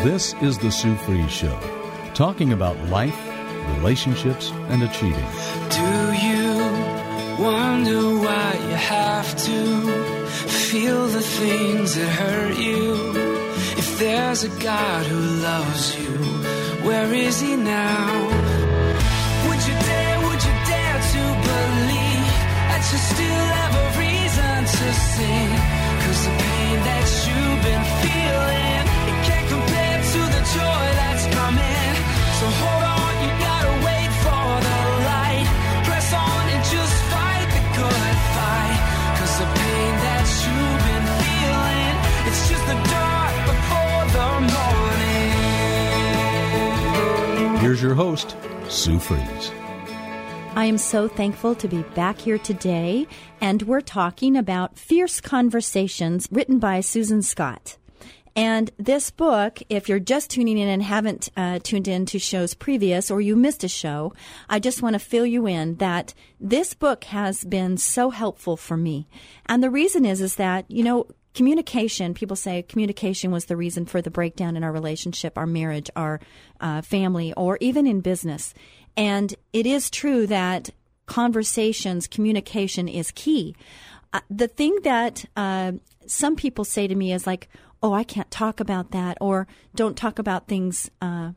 This is The Sue Fries Show, talking about life, relationships, and achieving. Do you wonder why you have to feel the things that hurt you? If there's a God who loves you, where is he now? Would you dare to believe that you still have a reason to sing? 'Cause the pain that you've been feeling, it can't compare to the joy that's coming. So hold on, you gotta wait for the light. Press on and just fight the good fight. 'Cause the pain that you've been feeling, it's just the dark before the morning. Here's your host, Sue Fries. I am so thankful to be back here today, and we're talking about Fierce Conversations, written by Susan Scott. And this book, if you're just tuning in and haven't tuned in to shows previous, or you missed a show, I just want to fill you in that this book has been so helpful for me. And the reason is that, you know, communication, people say communication was the reason for the breakdown in our relationship, our marriage, our family, or even in business. And it is true that conversations, communication is key. The thing that some people say to me is like, oh, I can't talk about that, or don't talk about things that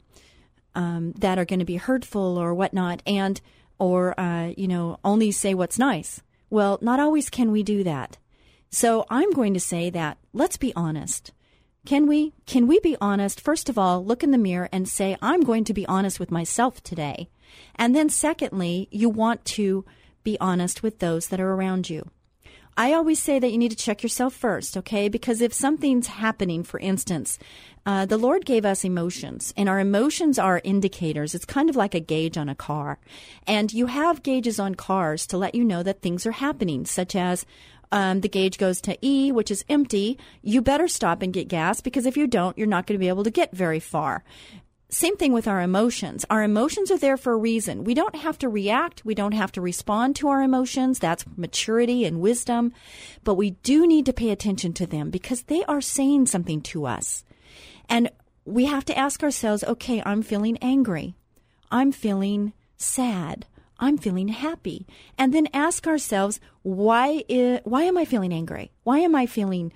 are going to be hurtful or whatnot, and or only say what's nice. Well, not always can we do that. So I'm going to say that let's be honest. Can we be honest? First of all, look in the mirror and say, I'm going to be honest with myself today. And then secondly, you want to be honest with those that are around you. I always say that you need to check yourself first, okay? Because if something's happening, for instance, the Lord gave us emotions, and our emotions are indicators. It's kind of like a gauge on a car. And you have gauges on cars to let you know that things are happening, such as the gauge goes to E, which is empty. You better stop and get gas, because if you don't, you're not going to be able to get very far. Same thing with our emotions. Our emotions are there for a reason. We don't have to react. We don't have to respond to our emotions. That's maturity and wisdom. But we do need to pay attention to them because they are saying something to us. And we have to ask ourselves, okay, I'm feeling angry. I'm feeling sad. I'm feeling happy. And then ask ourselves, why am I feeling angry? Why am I feeling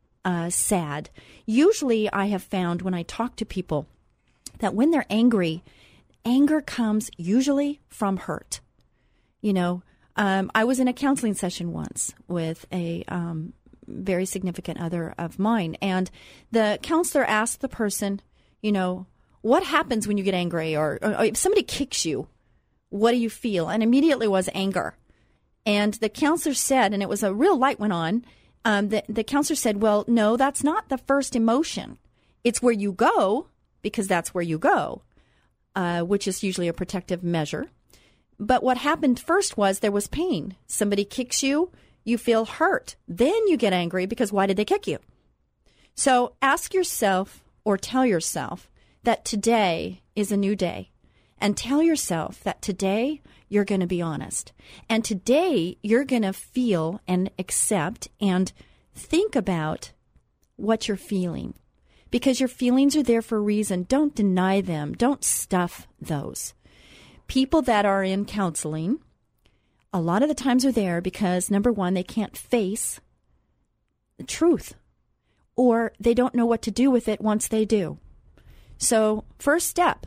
sad? Usually I have found when I talk to people that when they're angry, anger comes usually from hurt. You know, I was in a counseling session once with a very significant other of mine, and the counselor asked the person, you know, what happens when you get angry, or if somebody kicks you, what do you feel? And immediately was anger. And the counselor said, and it was a real light went on, the counselor said, well, no, that's not the first emotion. It's where you go, because that's where you go, which is usually a protective measure. But what happened first was there was pain. Somebody kicks you, you feel hurt. Then you get angry because why did they kick you? So ask yourself or tell yourself that today is a new day. And tell yourself that today you're going to be honest. And today you're going to feel and accept and think about what you're feeling. Because your feelings are there for a reason. Don't deny them. Don't stuff those. People that are in counseling, a lot of the times are there because, number one, they can't face the truth. Or they don't know what to do with it once they do. So first step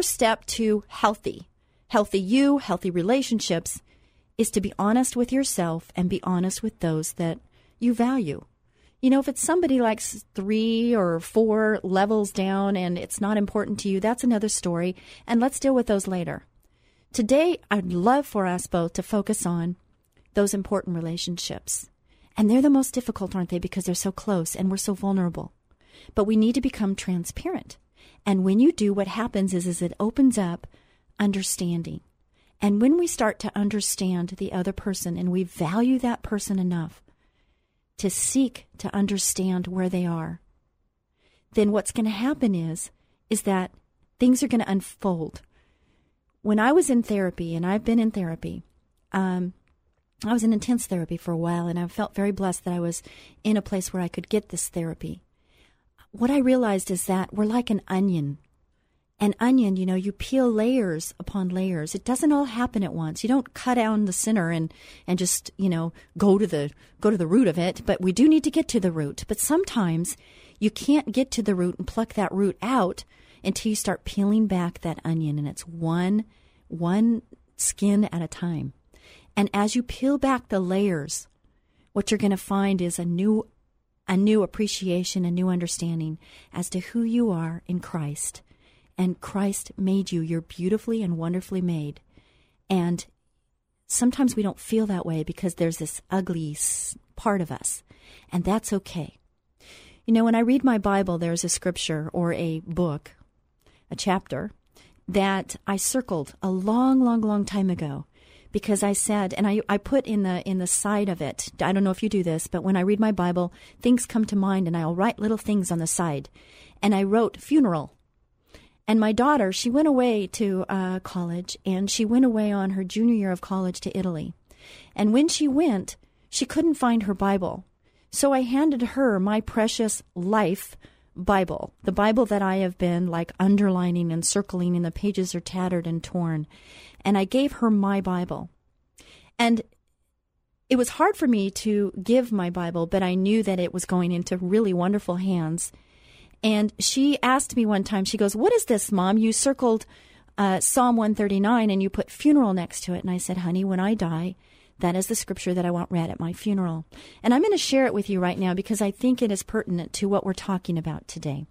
to healthy you, healthy relationships, is to be honest with yourself and be honest with those that you value. You know, if it's somebody like 3 or 4 levels down and it's not important to you, that's another story, and let's deal with those later. Today, I'd love for us both to focus on those important relationships. And they're the most difficult, aren't they? Because they're so close and we're so vulnerable. But we need to become transparent. And when you do, what happens is it opens up understanding. And when we start to understand the other person and we value that person enough to seek to understand where they are, then what's going to happen is that things are going to unfold. When I was in therapy, and I've been in therapy, I was in intense therapy for a while, and I felt very blessed that I was in a place where I could get this therapy. what I realized is that we're like an onion. An onion, you peel layers upon layers. It doesn't all happen at once. You don't cut down the center and just, go to the root of it. But we do need to get to the root. But sometimes you can't get to the root and pluck that root out until you start peeling back that onion. And it's one skin at a time. And as you peel back the layers, what you're going to find is a new appreciation, a new understanding as to who you are in Christ. And Christ made you. You're beautifully and wonderfully made. And sometimes we don't feel that way because there's this ugly part of us. And that's okay. When I read my Bible, there's a scripture or a book, a chapter, that I circled a long time ago. Because I said, and I put in the side of it, I don't know if you do this, but when I read my Bible, things come to mind and I'll write little things on the side. And I wrote funeral. And my daughter, she went away to college, and she went away on her junior year of college to Italy. And when she went, she couldn't find her Bible. So I handed her my precious life Bible, the Bible that I have been underlining and circling, and the pages are tattered and torn. And I gave her my Bible. And it was hard for me to give my Bible, but I knew that it was going into really wonderful hands. And she asked me one time, she goes, "What is this, Mom? You circled Psalm 139 and you put funeral next to it." And I said, "Honey, when I die, that is the scripture that I want read at my funeral." And I'm going to share it with you right now because I think it is pertinent to what we're talking about today.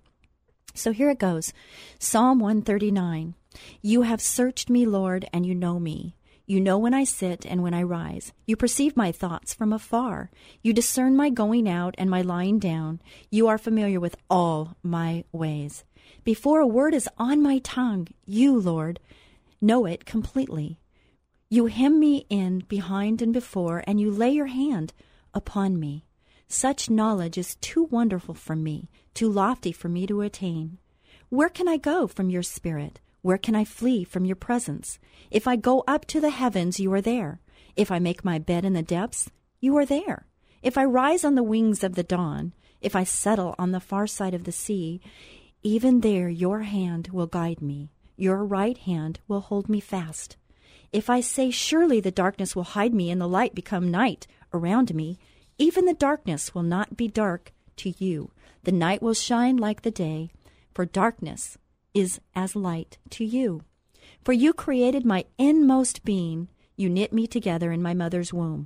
So here it goes. Psalm 139. "You have searched me, Lord, and you know me. You know when I sit and when I rise. You perceive my thoughts from afar. You discern my going out and my lying down. You are familiar with all my ways. Before a word is on my tongue, you, Lord, know it completely. You hem me in behind and before, and you lay your hand upon me. Such knowledge is too wonderful for me, too lofty for me to attain. Where can I go from your spirit? Where can I flee from your presence? If I go up to the heavens, you are there. If I make my bed in the depths, you are there. If I rise on the wings of the dawn, if I settle on the far side of the sea, even there your hand will guide me. Your right hand will hold me fast. If I say, surely the darkness will hide me and the light become night around me, even the darkness will not be dark to you. The night will shine like the day, for darkness is as light to you. For you created my inmost being. You knit me together in my mother's womb.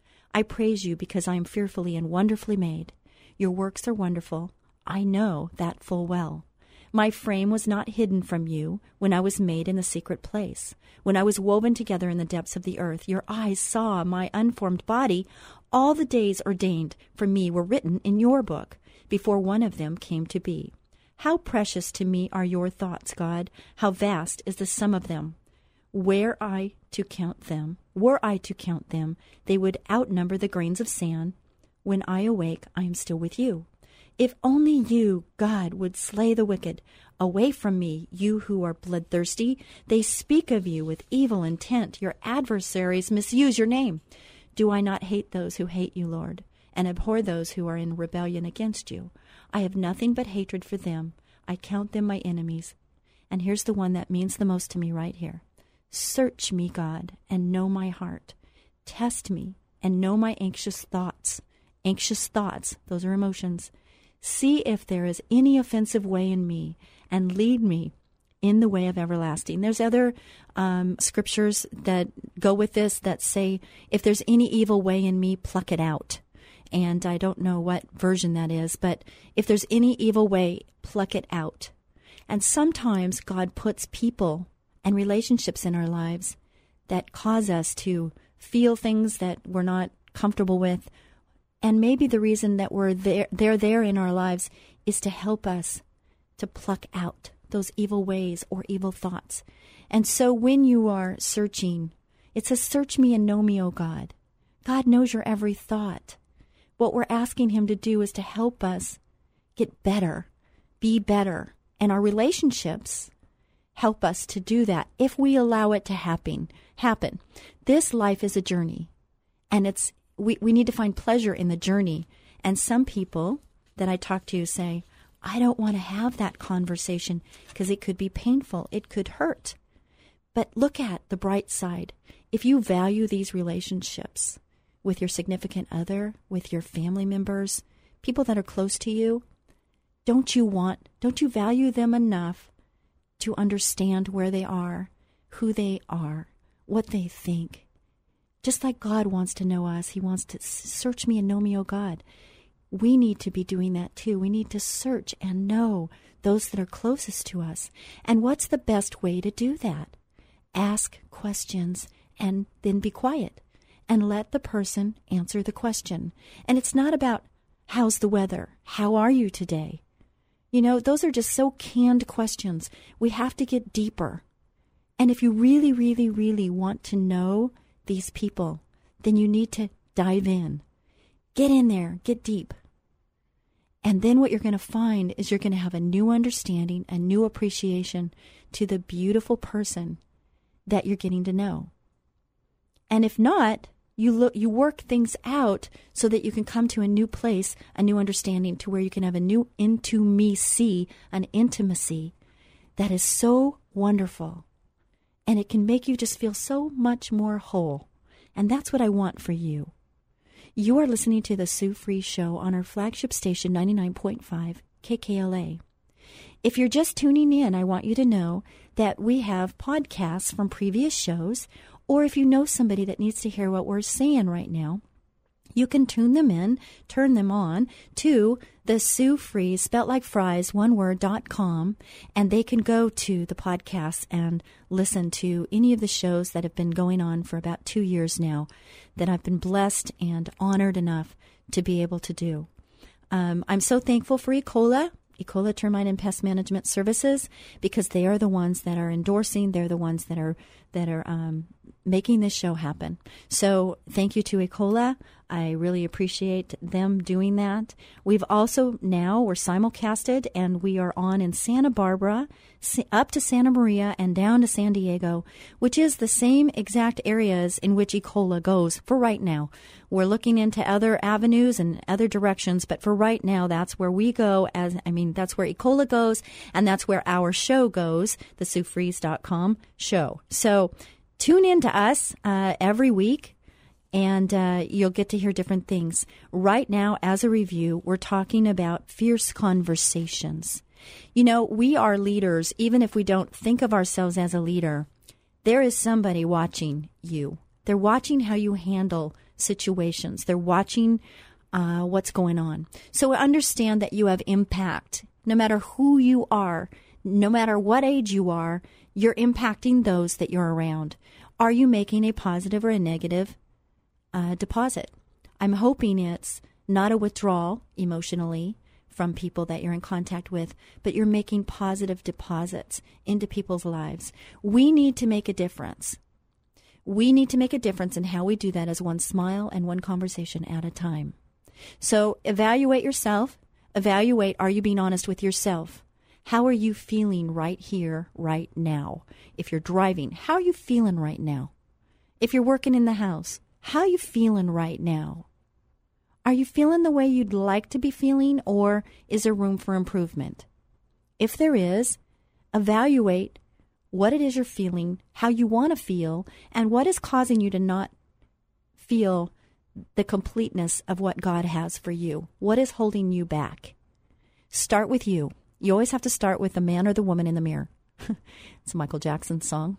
I praise you because I am fearfully and wonderfully made. Your works are wonderful. I know that full well. My frame was not hidden from you when I was made in the secret place. When I was woven together in the depths of the earth, your eyes saw my unformed body. All the days ordained for me were written in your book before one of them came to be. How precious to me are your thoughts, God. How vast is the sum of them. Were I to count them, they would outnumber the grains of sand. When I awake, I am still with you. If only you, God, would slay the wicked. Away from me, you who are bloodthirsty. They speak of you with evil intent. Your adversaries misuse your name. Do I not hate those who hate you, Lord, and abhor those who are in rebellion against you? I have nothing but hatred for them. I count them my enemies. And here's the one that means the most to me right here. Search me, God, and know my heart. Test me and know my anxious thoughts. Anxious thoughts, those are emotions. See if there is any offensive way in me, and lead me in the way of everlasting. There's other scriptures that go with this that say, if there's any evil way in me, pluck it out. And I don't know what version that is, but if there's any evil way, pluck it out. And sometimes God puts people and relationships in our lives that cause us to feel things that we're not comfortable with. And maybe the reason that they're there in our lives is to help us to pluck out those evil ways or evil thoughts. And so when you are searching, it says, search me and know me, O God. God knows your every thought. What we're asking him to do is to help us get better, be better. And our relationships help us to do that if we allow it to happen. This life is a journey, and we need to find pleasure in the journey. And some people that I talk to say, I don't want to have that conversation because it could be painful. It could hurt. But look at the bright side. If you value these relationships with your significant other, with your family members, people that are close to you, don't you value them enough to understand where they are, who they are, what they think? Just like God wants to know us, he wants to search me and know me, O God. We need to be doing that too. We need to search and know those that are closest to us. And what's the best way to do that? Ask questions and then be quiet and let the person answer the question. And it's not about, how's the weather? How are you today? You know, those are just so canned questions. We have to get deeper. And if you really, really, really want to know these people, then you need to dive in. Get in there, get deep. And then what you're going to find is you're going to have a new understanding, a new appreciation to the beautiful person that you're getting to know. And if not, you work things out so that you can come to a new place, a new understanding, to where you can have a new intimacy, an intimacy that is so wonderful. And it can make you just feel so much more whole. And that's what I want for you. You are listening to the Sue Fries Show on our flagship station, 99.5 KKLA. If you're just tuning in, I want you to know that we have podcasts from previous shows, or if you know somebody that needs to hear what we're saying right now, you can turn them on to the Sue Fries, spelt like fries, oneword.com, and they can go to the podcast and listen to any of the shows that have been going on for about 2 years now that I've been blessed and honored enough to be able to do. I'm so thankful for Ecola Termite and Pest Management Services, because they are the ones that are endorsing. They're the ones that are making this show happen. So thank you to Ecola. I really appreciate them doing that. We're simulcasted, and we are on in Santa Barbara, up to Santa Maria, and down to San Diego, which is the same exact areas in which Ecola goes for right now. We're looking into other avenues and other directions, but for right now, that's where we go. That's where Ecola goes, and that's where our show goes, the SueFries.com show. So tune in to us every week, and you'll get to hear different things. Right now, as a review, we're talking about fierce conversations. You know, we are leaders, even if we don't think of ourselves as a leader. There is somebody watching you. They're watching how you handle situations. They're watching what's going on. So understand that you have impact. No matter who you are, no matter what age you are, you're impacting those that you're around. Are you making a positive or a negative deposit? I'm hoping it's not a withdrawal emotionally from people that you're in contact with, but you're making positive deposits into people's lives. We need to make a difference. We need to make a difference in how we do that, as one smile and one conversation at a time. So evaluate yourself. Evaluate, are you being honest with yourself? How are you feeling right here, right now? If you're driving, how are you feeling right now? If you're working in the house, how are you feeling right now? Are you feeling the way you'd like to be feeling, or is there room for improvement? If there is, evaluate what it is you're feeling, how you want to feel, and what is causing you to not feel the completeness of what God has for you. What is holding you back? Start with you. You always have to start with the man or the woman in the mirror. It's a Michael Jackson song.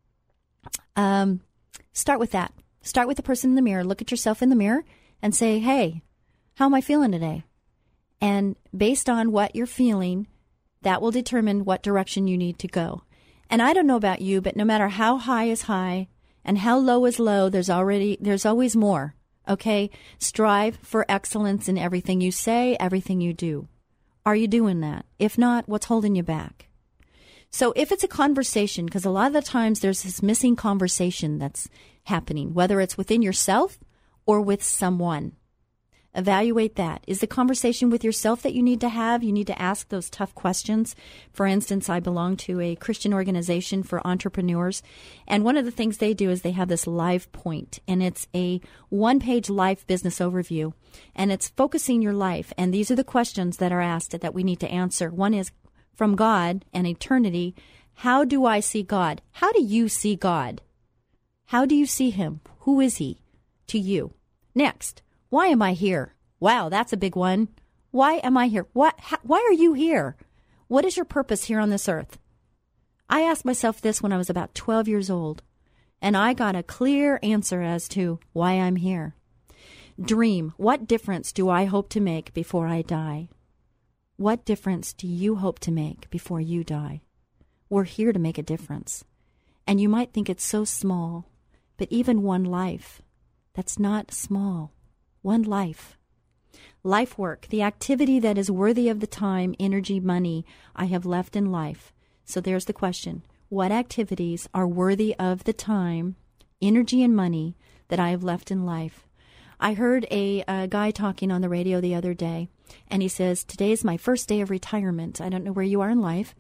Start with that. Start with the person in the mirror. Look at yourself in the mirror and say, hey, how am I feeling today? And based on what you're feeling, that will determine what direction you need to go. And I don't know about you, but no matter how high is high and how low is low, there's always more. Okay? Strive for excellence in everything you say, everything you do. Are you doing that? If not, what's holding you back? So if it's a conversation, because a lot of the times there's this missing conversation that's happening, whether it's within yourself or with someone. Evaluate that. Is the conversation with yourself that you need to have? You need to ask those tough questions. For instance, I belong to a Christian organization for entrepreneurs, and one of the things they do is they have this Life Point, and it's a one-page life business overview, and it's focusing your life, and these are the questions that are asked that we need to answer. One is, from God and eternity, how do I see God? How do you see God? How do you see him? Who is he to you? Next, why am I here? Wow, that's a big one. Why am I here? Why are you here? What is your purpose here on this earth? I asked myself this when I was about 12 years old, and I got a clear answer as to why I'm here. Dream, what difference do I hope to make before I die? What difference do you hope to make before you die? We're here to make a difference. And you might think it's so small, but even one life, that's not small. One life. Life work, the activity that is worthy of the time, energy, money I have left in life. So there's the question. What activities are worthy of the time, energy, and money that I have left in life? I heard a guy talking on the radio the other day, and he says, today is my first day of retirement. I don't know where you are in life,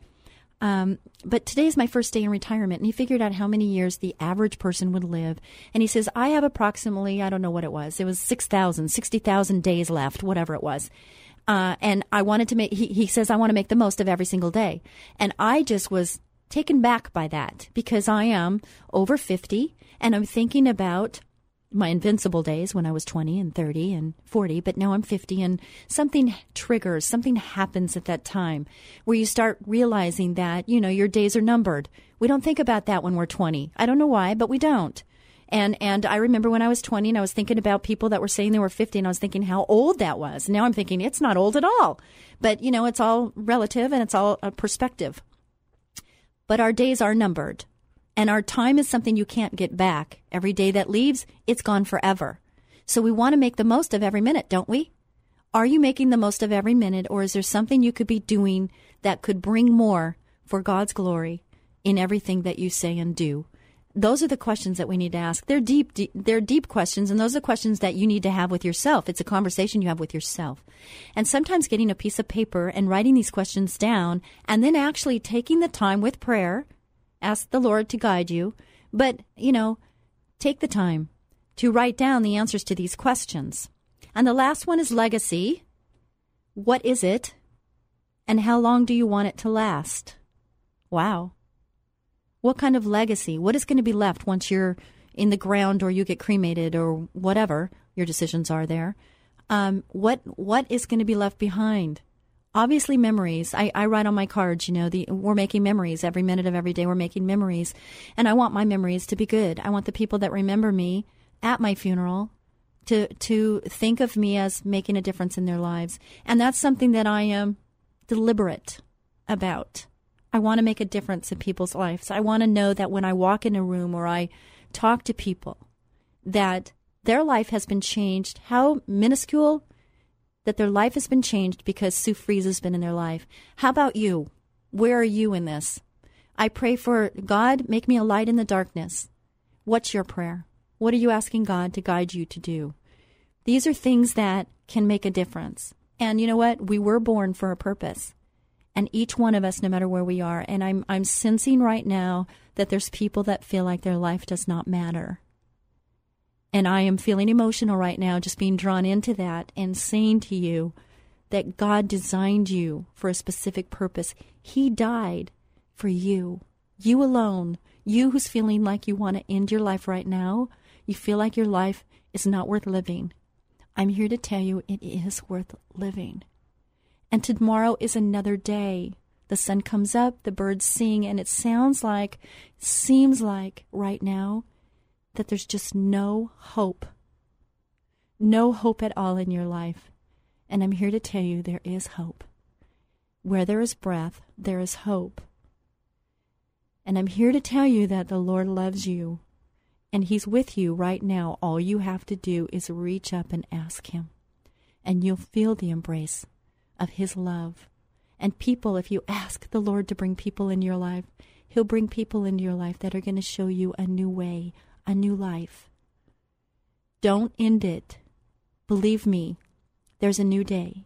but today is my first day in retirement. And he figured out how many years the average person would live. And he says, I have approximately, I don't know what it was 60,000 days left, whatever it was. And I wanted to make, he says, I want to make the most of every single day. And I just was taken back by that because I am over 50 and I'm thinking about my invincible days when I was 20 and 30 and 40, but now I'm 50 and something triggers, something happens at that time where you start realizing that, you know, your days are numbered. We don't think about that when we're 20. I don't know why, but we don't. And I remember when I was 20 and I was thinking about people that were saying they were 50 and I was thinking how old that was. Now I'm thinking it's not old at all. But, you know, it's all relative and it's all a perspective. But our days are numbered. And our time is something you can't get back. Every day that leaves, it's gone forever. So we want to make the most of every minute, don't we? Are you making the most of every minute, or is there something you could be doing that could bring more for God's glory in everything that you say and do? Those are the questions that we need to ask. They're deep questions, and those are questions that you need to have with yourself. It's a conversation you have with yourself. And sometimes getting a piece of paper and writing these questions down, and then actually taking the time with prayer. Ask the Lord to guide you, but, you know, take the time to write down the answers to these questions. And the last one is legacy. What is it? And how long do you want it to last? Wow. What kind of legacy? What is going to be left once you're in the ground or you get cremated or whatever your decisions are there? What is going to be left behind? Obviously, memories. I write on my cards, you know, we're making memories every minute of every day. We're making memories. And I want my memories to be good. I want the people that remember me at my funeral to think of me as making a difference in their lives. And that's something that I am deliberate about. I want to make a difference in people's lives. I want to know that when I walk in a room or I talk to people, that their life has been changed. How minuscule that their life has been changed because Sue Fries has been in their life. How about you? Where are you in this? I pray for God, make me a light in the darkness. What's your prayer? What are you asking God to guide you to do? These are things that can make a difference. And you know what? We were born for a purpose. And each one of us, no matter where we are, and I'm sensing right now that there's people that feel like their life does not matter. And I am feeling emotional right now, just being drawn into that and saying to you that God designed you for a specific purpose. He died for you, you alone, you who's feeling like you want to end your life right now. You feel like your life is not worth living. I'm here to tell you it is worth living. And tomorrow is another day. The sun comes up, the birds sing, and it seems like right now, that there's just no hope at all in your life. And I'm here to tell you there is hope. Where there is breath, there is hope. And I'm here to tell you that the Lord loves you, and He's with you right now. All you have to do is reach up and ask Him, and you'll feel the embrace of His love. And people, if you ask the Lord to bring people in your life, He'll bring people into your life that are going to show you a new way, a new life. Don't end it. Believe me, There's a new day.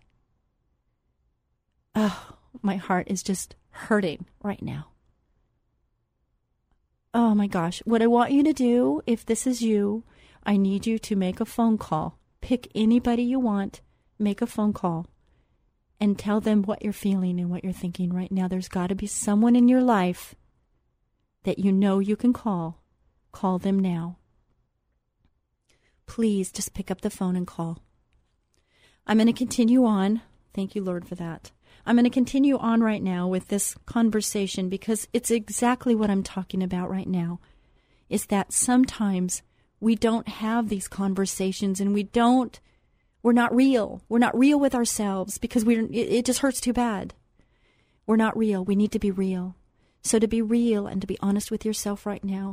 Oh, my heart is just hurting right now. Oh my gosh. What I want you to do, if this is you, I need you to make a phone call. Pick anybody you want, make a phone call, and tell them what you're feeling and what you're thinking right now. There's got to be someone in your life that you know you can call. Call them now. Please just pick up the phone and call. I'm going to continue on. Thank you, Lord, for that. I'm going to continue on right now with this conversation because it's exactly what I'm talking about right now, is that sometimes we don't have these conversations and we're not real. We're not real with ourselves because it just hurts too bad. We're not real. We need to be real. So to be real and to be honest with yourself right now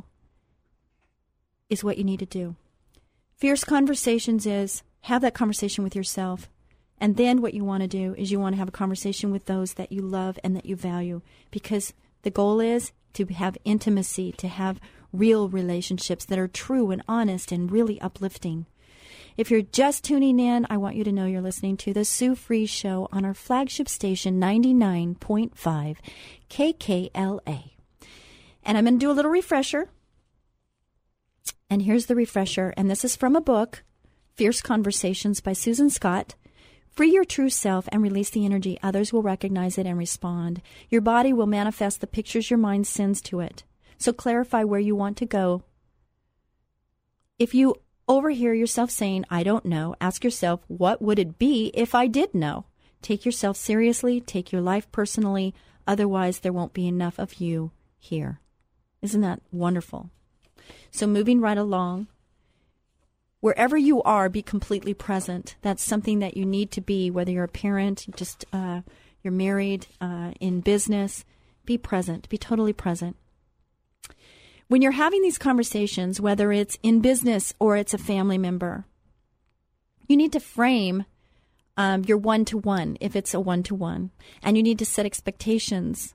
is what you need to do. Fierce conversations is have that conversation with yourself. And then what you want to do is you want to have a conversation with those that you love and that you value, because the goal is to have intimacy, to have real relationships that are true and honest and really uplifting. If you're just tuning in, I want you to know you're listening to The Sue Fries Show on our flagship station, 99.5 KKLA. And I'm going to do a little refresher. And here's the refresher. And this is from a book, Fierce Conversations by Susan Scott. Free your true self and release the energy. Others will recognize it and respond. Your body will manifest the pictures your mind sends to it. So clarify where you want to go. If you overhear yourself saying, I don't know, ask yourself, what would it be if I did know? Take yourself seriously. Take your life personally. Otherwise, there won't be enough of you here. Isn't that wonderful? So moving right along. Wherever you are, be completely present. That's something that you need to be, whether you're a parent, you're married, in business. Be present. Be totally present. When you're having these conversations, whether it's in business or it's a family member, you need to frame your one-to-one, if it's a one-to-one, and you need to set expectations.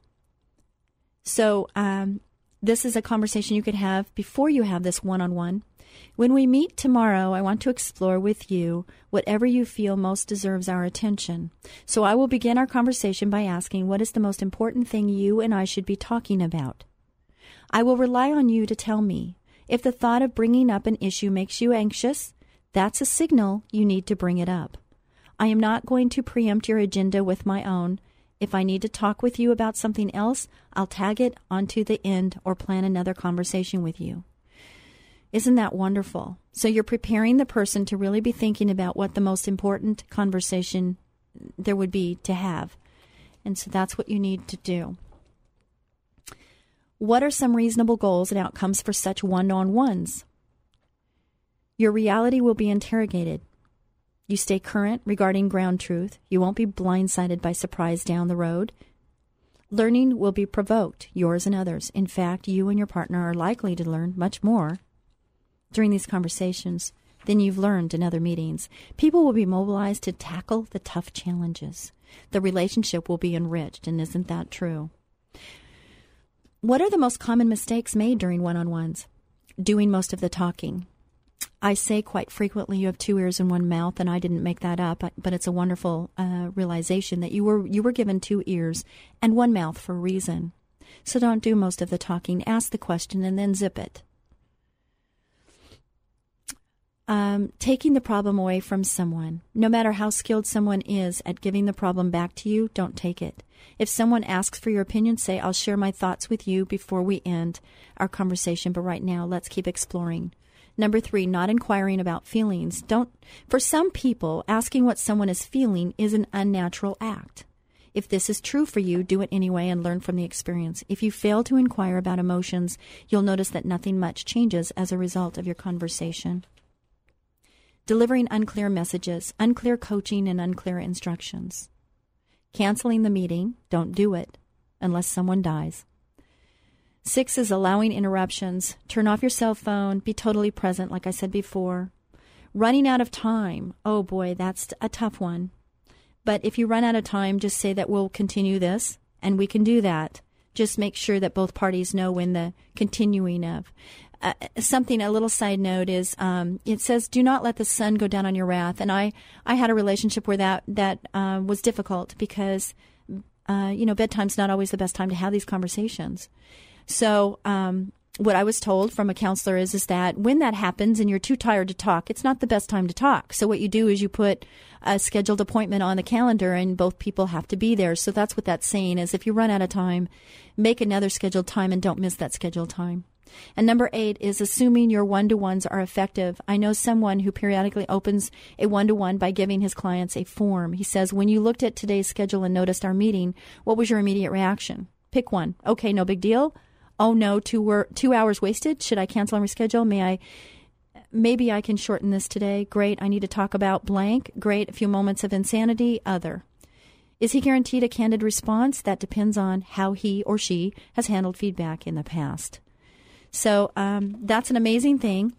So this is a conversation you could have before you have this one-on-one. When we meet tomorrow, I want to explore with you whatever you feel most deserves our attention. So I will begin our conversation by asking, what is the most important thing you and I should be talking about? I will rely on you to tell me. If the thought of bringing up an issue makes you anxious, that's a signal you need to bring it up. I am not going to preempt your agenda with my own. If I need to talk with you about something else, I'll tag it onto the end or plan another conversation with you. Isn't that wonderful? So you're preparing the person to really be thinking about what the most important conversation there would be to have. And so that's what you need to do. What are some reasonable goals and outcomes for such one-on-ones? Your reality will be interrogated. You stay current regarding ground truth. You won't be blindsided by surprise down the road. Learning will be provoked, yours and others. In fact, you and your partner are likely to learn much more during these conversations than you've learned in other meetings. People will be mobilized to tackle the tough challenges. The relationship will be enriched, and isn't that true? What are the most common mistakes made during one-on-ones? Doing most of the talking. I say quite frequently you have two ears and one mouth, and I didn't make that up, but it's a wonderful realization that you were given two ears and one mouth for a reason. So don't do most of the talking. Ask the question and then zip it. Taking the problem away from someone. No matter how skilled someone is at giving the problem back to you, don't take it. If someone asks for your opinion, say, I'll share my thoughts with you before we end our conversation, but right now, let's keep exploring. Number 3, not inquiring about feelings. For some people, asking what someone is feeling is an unnatural act. If this is true for you, do it anyway and learn from the experience. If you fail to inquire about emotions, you'll notice that nothing much changes as a result of your conversation. Delivering unclear messages, unclear coaching, and unclear instructions. Canceling the meeting, don't do it unless someone dies. 6 is allowing interruptions. Turn off your cell phone, be totally present, like I said before. Running out of time, oh boy, that's a tough one. But if you run out of time, just say that we'll continue this, and we can do that. Just make sure that both parties know when the continuing of. something, a little side note is, it says, do not let the sun go down on your wrath. And I had a relationship where that was difficult because, bedtime's not always the best time to have these conversations. So, what I was told from a counselor is that when that happens and you're too tired to talk, it's not the best time to talk. So what you do is you put a scheduled appointment on the calendar and both people have to be there. So that's what that's saying is if you run out of time, make another scheduled time and don't miss that scheduled time. And number 8 is assuming your one-to-ones are effective. I know someone who periodically opens a one-to-one by giving his clients a form. He says, when you looked at today's schedule and noticed our meeting, what was your immediate reaction? Pick one. Okay, no big deal. Oh no, 2 hours wasted. Should I cancel and reschedule? Maybe I can shorten this today. Great. I need to talk about blank. Great. A few moments of insanity. Other. Is he guaranteed a candid response? That depends on how he or she has handled feedback in the past. So that's an amazing thing.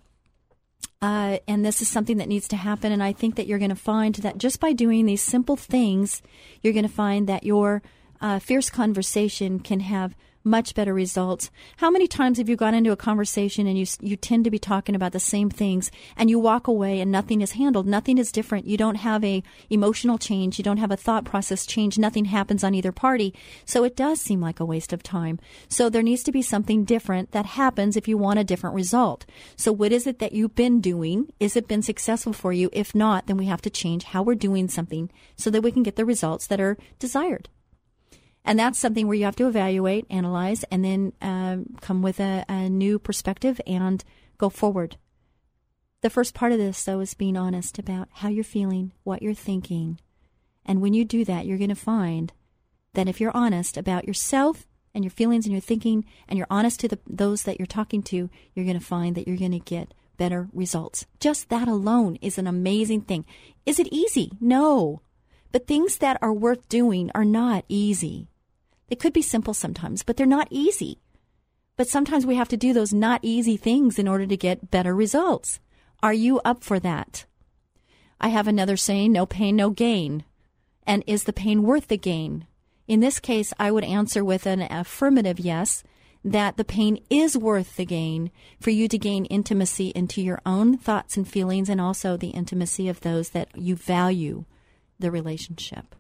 And this is something that needs to happen. And I think that you're going to find that just by doing these simple things, you're going to find that your fierce conversation can have much better results. How many times have you gone into a conversation and you tend to be talking about the same things and you walk away and nothing is handled, nothing is different. You don't have a emotional change. You don't have a thought process change. Nothing happens on either party. So it does seem like a waste of time. So there needs to be something different that happens if you want a different result. So what is it that you've been doing? Is it been successful for you? If not, then we have to change how we're doing something so that we can get the results that are desired. And that's something where you have to evaluate, analyze, and then come with a new perspective and go forward. The first part of this, though, is being honest about how you're feeling, what you're thinking. And when you do that, you're going to find that if you're honest about yourself and your feelings and your thinking, and you're honest to those that you're talking to, you're going to find that you're going to get better results. Just that alone is an amazing thing. Is it easy? No. But things that are worth doing are not easy. They could be simple sometimes, but they're not easy. But sometimes we have to do those not easy things in order to get better results. Are you up for that? I have another saying, no pain, no gain. And is the pain worth the gain? In this case, I would answer with an affirmative yes, that the pain is worth the gain for you to gain intimacy into your own thoughts and feelings and also the intimacy of those that you value the relationship.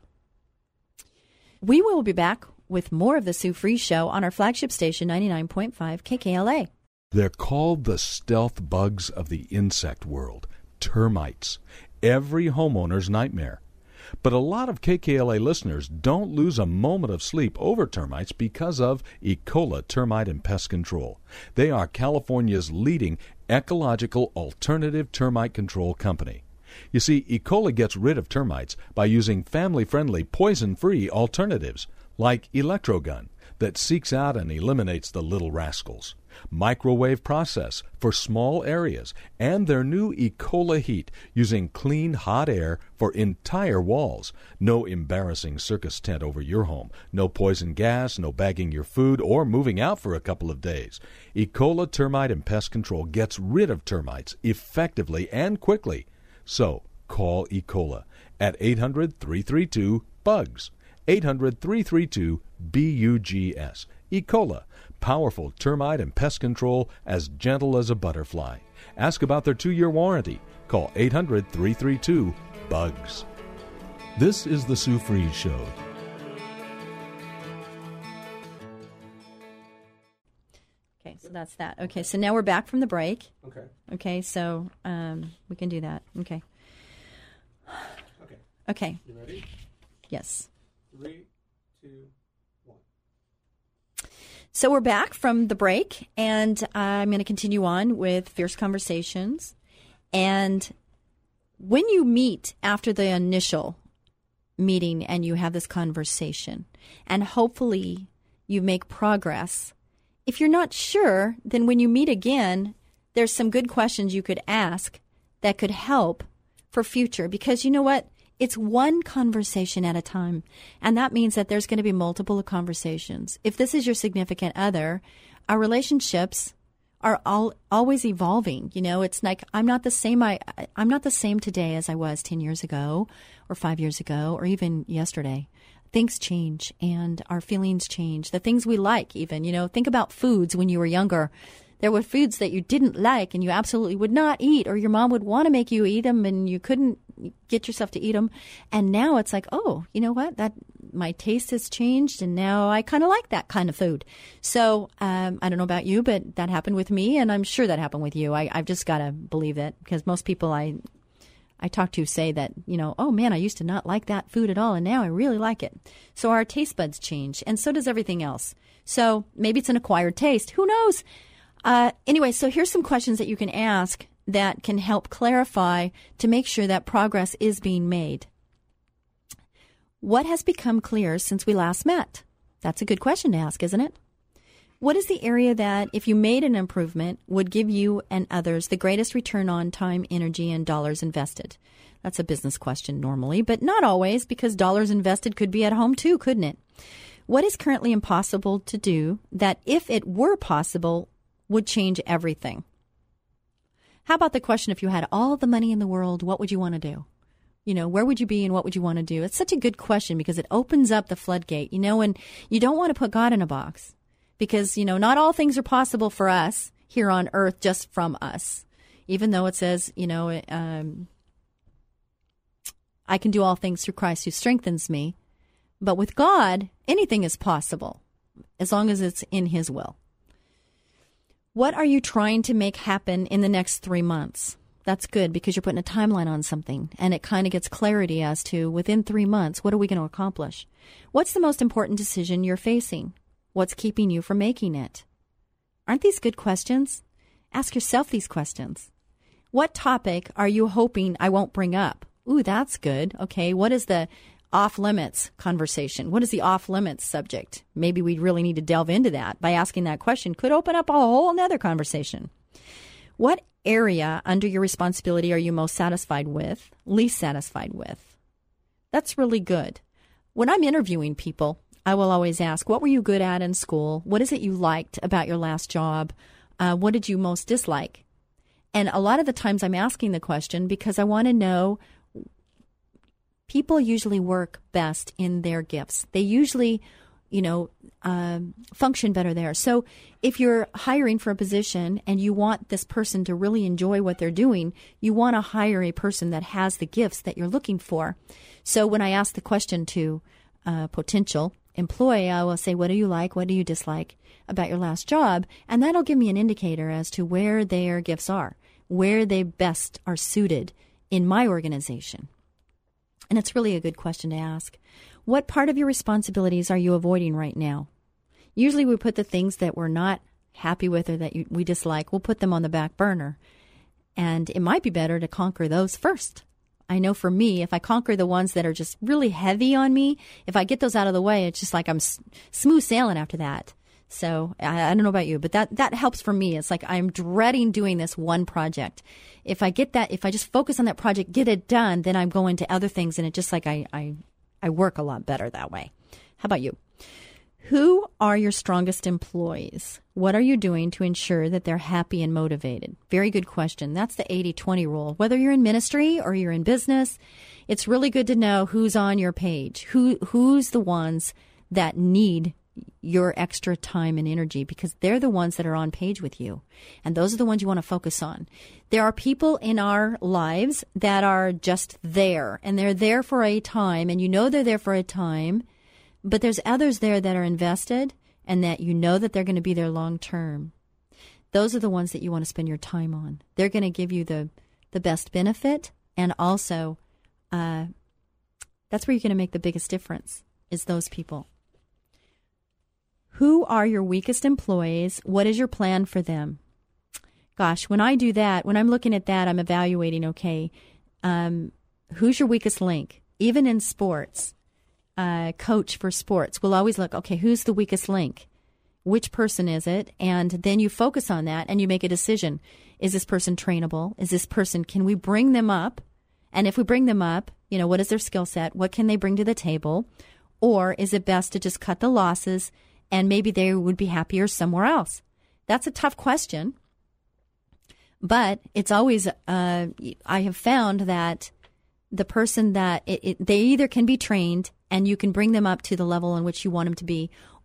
We will be back with more of the Sue Fries Show on our flagship station, 99.5 KKLA. They're called the stealth bugs of the insect world, termites, every homeowner's nightmare. But a lot of KKLA listeners don't lose a moment of sleep over termites because of Ecola Termite and Pest Control. They are California's leading ecological alternative termite control company. You see, Ecola gets rid of termites by using family-friendly, poison-free alternatives, like Electrogun, that seeks out and eliminates the little rascals, microwave process for small areas, and their new Ecola Heat, using clean, hot air for entire walls. No embarrassing circus tent over your home, no poison gas, no bagging your food, or moving out for a couple of days. Ecola Termite and Pest Control gets rid of termites effectively and quickly. So, call Ecola at 800-332-BUGS. 800-332-BUGS. Ecola, powerful termite and pest control as gentle as a butterfly. Ask about their 2-year warranty. Call 800-332-BUGS. This is the Sue Fries Show. Okay, so that's that. Okay, so now we're back from the break. Okay. Okay, so we can do that. Okay. Okay. You ready? Yes. 3, 2, 1. So we're back from the break, and I'm going to continue on with Fierce Conversations. And when you meet after the initial meeting and you have this conversation, and hopefully you make progress, if you're not sure, then when you meet again, there's some good questions you could ask that could help for future. Because you know what? It's one conversation at a time, and that means that there's going to be multiple conversations. If this is your significant other, our relationships are always evolving. You know, it's like I'm not the same. I'm not the same today as I was 10 years ago, or 5 years ago, or even yesterday. Things change, and our feelings change. The things we like, even. You know, think about foods when you were younger. There were foods that you didn't like and you absolutely would not eat, or your mom would want to make you eat them and you couldn't get yourself to eat them. And now it's like, oh, you know what? That my taste has changed and now I kind of like that kind of food. So I don't know about you, but that happened with me, and I'm sure that happened with you. I've just got to believe that, because most people I talk to say that, you know, oh man, I used to not like that food at all and now I really like it. So our taste buds change, and so does everything else. So maybe it's an acquired taste. Who knows? Anyway, so here's some questions that you can ask that can help clarify to make sure that progress is being made. What has become clear since we last met? That's a good question to ask, isn't it? What is the area that, if you made an improvement, would give you and others the greatest return on time, energy, and dollars invested? That's a business question normally, but not always, because dollars invested could be at home too, couldn't it? What is currently impossible to do that, if it were possible, would change everything? How about the question, if you had all the money in the world, what would you want to do? You know, where would you be and what would you want to do? It's such a good question because it opens up the floodgate, you know, and you don't want to put God in a box because, you know, not all things are possible for us here on earth just from us, even though it says, you know, I can do all things through Christ who strengthens me. But with God, anything is possible as long as it's in His will. What are you trying to make happen in the next 3 months? That's good because you're putting a timeline on something, and it kind of gets clarity as to within 3 months, what are we going to accomplish? What's the most important decision you're facing? What's keeping you from making it? Aren't these good questions? Ask yourself these questions. What topic are you hoping I won't bring up? Ooh, that's good. Okay, what is the off-limits conversation? What is the off-limits subject? Maybe we really need to delve into that by asking that question. Could open up a whole nother conversation. What area under your responsibility are you most satisfied with, least satisfied with? That's really good. When I'm interviewing people, I will always ask, what were you good at in school? What is it you liked about your last job? What did you most dislike? And a lot of the times I'm asking the question because I want to know. People usually work best in their gifts. They usually, you know, function better there. So if you're hiring for a position and you want this person to really enjoy what they're doing, you want to hire a person that has the gifts that you're looking for. So when I ask the question to a potential employee, I will say, what do you like? What do you dislike about your last job? And that'll give me an indicator as to where their gifts are, where they best are suited in my organization. And it's really a good question to ask. What part of your responsibilities are you avoiding right now? Usually we put the things that we're not happy with or that we dislike, we'll put them on the back burner. And it might be better to conquer those first. I know for me, if I conquer the ones that are just really heavy on me, if I get those out of the way, it's just like I'm smooth sailing after that. So I don't know about you, but that helps for me. It's like I'm dreading doing this one project. If I just focus on that project, get it done, then I'm going to other things, and it just like I work a lot better that way. How about you? Who are your strongest employees? What are you doing to ensure that they're happy and motivated? Very good question. That's the 80-20 rule. Whether you're in ministry or you're in business, it's really good to know who's on your page, who's the ones that need your extra time and energy, because they're the ones that are on page with you. And those are the ones you want to focus on. There are people in our lives that are just there, and they're there for a time, and you know they're there for a time, but there's others there that are invested and that you know that they're going to be there long term. Those are the ones that you want to spend your time on. They're going to give you the best benefit, and also that's where you're going to make the biggest difference, is those people. Who are your weakest employees? What is your plan for them? Gosh, when I do that, when I'm looking at that, I'm evaluating, okay, who's your weakest link? Even in sports, coach for sports will always look, okay, who's the weakest link? Which person is it? And then you focus on that and you make a decision. Is this person trainable? Is this person, can we bring them up? And if we bring them up, you know, what is their skill set? What can they bring to the table? Or is it best to just cut the losses and maybe they would be happier somewhere else? That's a tough question. But it's always, I have found that the person that they either can be trained and you can bring them up to the level in which you want them to be,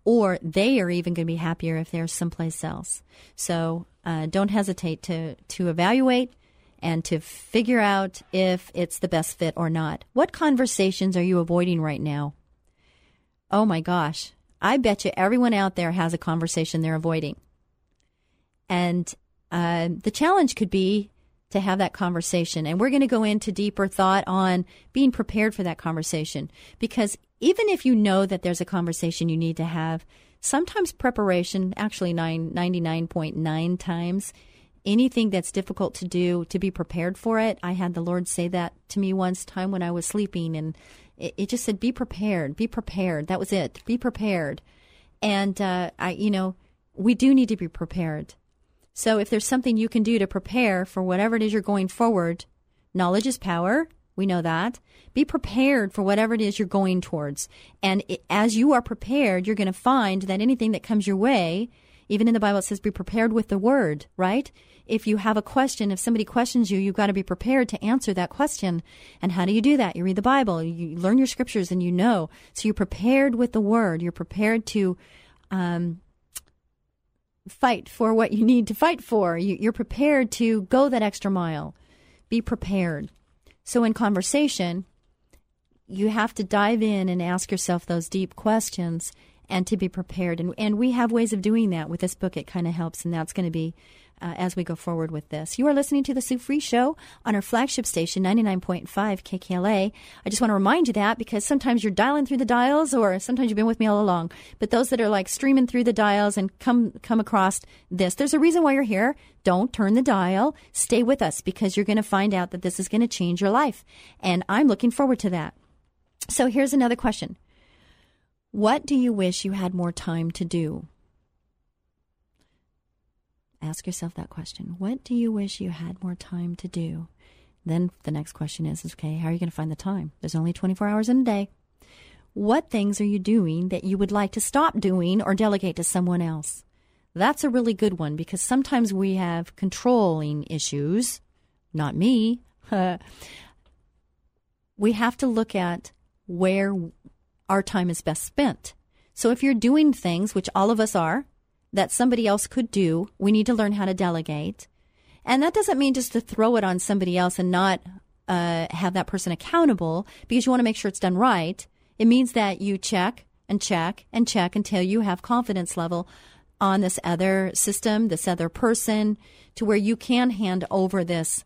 or they are even going to be happier if they're someplace else. So don't hesitate to evaluate and to figure out if it's the best fit or not. What conversations are you avoiding right now? Oh my gosh, I bet you everyone out there has a conversation they're avoiding. And the challenge could be to have that conversation. And we're going to go into deeper thought on being prepared for that conversation. Because even if you know that there's a conversation you need to have, sometimes preparation, actually 99.9 times, anything that's difficult to do, to be prepared for it. I had the Lord say that to me once time when I was sleeping, and it just said, be prepared, be prepared. That was it, be prepared. And, we do need to be prepared. So if there's something you can do to prepare for whatever it is you're going forward, knowledge is power. We know that. Be prepared for whatever it is you're going towards. And as you are prepared, you're going to find that anything that comes your way, even in the Bible, it says be prepared with the word, right? If you have a question, if somebody questions you, you've got to be prepared to answer that question. And how do you do that? You read the Bible, you learn your scriptures, and you know. So you're prepared with the word. You're prepared to fight for what you need to fight for. You're prepared to go that extra mile. Be prepared. So in conversation, you have to dive in and ask yourself those deep questions and to be prepared. And we have ways of doing that. With this book, it kind of helps, and that's going to be as we go forward with this. You are listening to The Sue Free Show on our flagship station, 99.5 KKLA. I just want to remind you that because sometimes you're dialing through the dials, or sometimes you've been with me all along. But those that are like streaming through the dials and come across this, there's a reason why you're here. Don't turn the dial. Stay with us because you're going to find out that this is going to change your life. And I'm looking forward to that. So here's another question. What do you wish you had more time to do? Ask yourself that question. What do you wish you had more time to do? Then the next question is, okay, how are you going to find the time? There's only 24 hours in a day. What things are you doing that you would like to stop doing or delegate to someone else? That's a really good one because sometimes we have controlling issues. Not me. We have to look at where our time is best spent. So if you're doing things, which all of us are, that somebody else could do, we need to learn how to delegate. And that doesn't mean just to throw it on somebody else and not have that person accountable because you want to make sure it's done right. It means that you check and check and check until you have confidence level on this other system, this other person, to where you can hand over this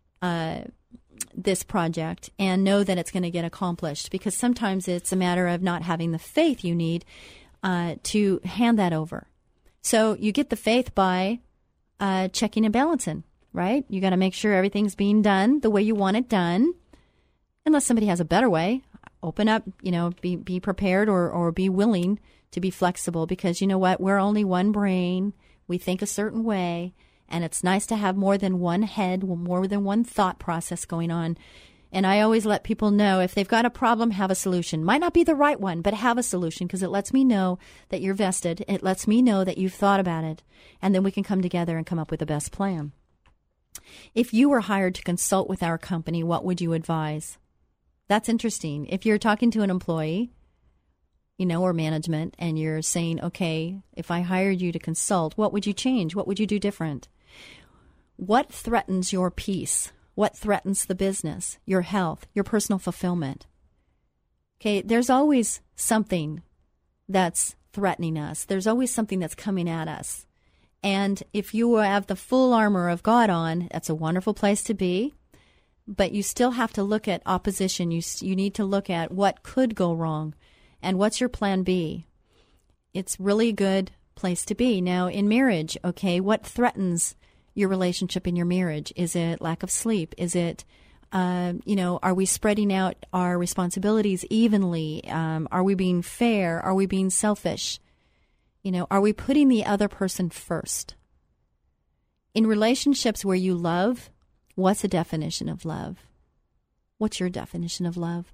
project and know that it's going to get accomplished. Because sometimes it's a matter of not having the faith you need to hand that over. So you get the faith by checking and balancing, right? You got to make sure everything's being done the way you want it done. Unless somebody has a better way, open up, be prepared or be willing to be flexible because you know what? We're only one brain. We think a certain way. And it's nice to have more than one head, more than one thought process going on. And I always let people know if they've got a problem, have a solution. Might not be the right one, but have a solution because it lets me know that you're vested. It lets me know that you've thought about it. And then we can come together and come up with the best plan. If you were hired to consult with our company, what would you advise? That's interesting. If you're talking to an employee, or management, and you're saying, okay, if I hired you to consult, what would you change? What would you do different? What threatens your peace? What threatens the business, your health, your personal fulfillment? Okay, there's always something that's threatening us. There's always something that's coming at us. And if you have the full armor of God on, that's a wonderful place to be. But you still have to look at opposition. You need to look at what could go wrong and what's your plan B. It's really a good place to be. Now, in marriage, okay, what threatens your relationship in your marriage? Is it lack of sleep? Is it, are we spreading out our responsibilities evenly? Are we being fair? Are we being selfish? Are we putting the other person first? In relationships where you love, what's the definition of love? What's your definition of love?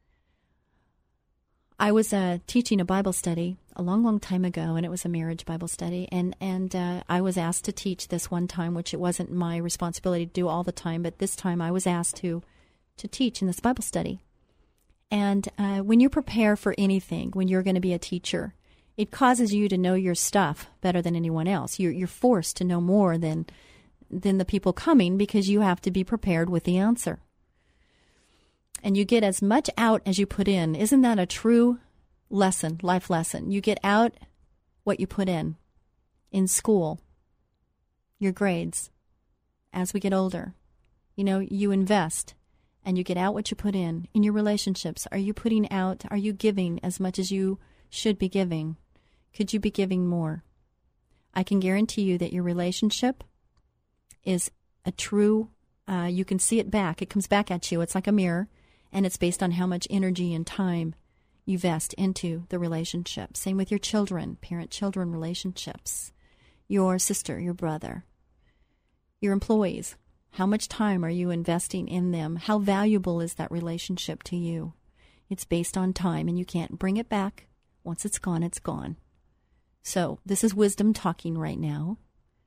I was teaching a Bible study a long, long time ago, and it was a marriage Bible study. And I was asked to teach this one time, which it wasn't my responsibility to do all the time, but this time I was asked to teach in this Bible study. And when you prepare for anything, when you're going to be a teacher, It causes you to know your stuff better than anyone else. You're forced to know more than the people coming because you have to be prepared with the answer. And you get as much out as you put in. Isn't that a true lesson, life lesson? You get out what you put in school, your grades. As we get older, you invest and you get out what you put in your relationships. Are you putting out, are you giving as much as you should be giving? Could you be giving more? I can guarantee you that your relationship is a true, you can see it back. It comes back at you. It's like a mirror, and it's based on how much energy and time you invest into the relationship. Same with your children, parent-children relationships, your sister, your brother, your employees. How much time are you investing in them? How valuable is that relationship to you? It's based on time, and you can't bring it back. Once it's gone, it's gone. So this is wisdom talking right now.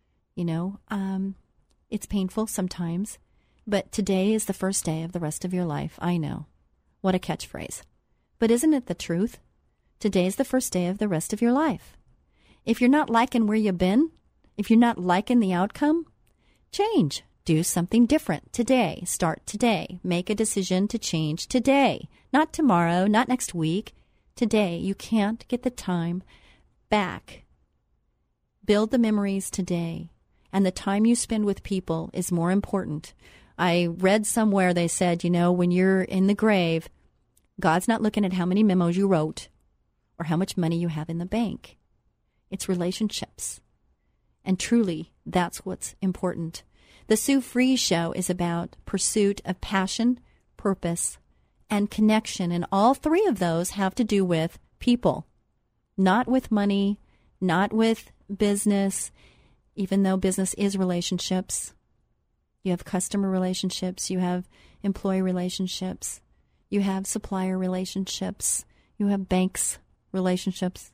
It's painful sometimes, but today is the first day of the rest of your life. I know. What a catchphrase. But isn't it the truth? Today is the first day of the rest of your life. If you're not liking where you've been, if you're not liking the outcome, change. Do something different today. Start today. Make a decision to change today. Not tomorrow, not next week. Today. You can't get the time back. Build the memories today. And the time you spend with people is more important. I read somewhere they said, when you're in the grave, God's not looking at how many memos you wrote or how much money you have in the bank. It's relationships. And truly, that's what's important. The Sue Fries Show is about pursuit of passion, purpose, and connection. And all three of those have to do with people, not with money, not with business, even though business is relationships. You have customer relationships, you have employee relationships, you have supplier relationships, you have banks relationships.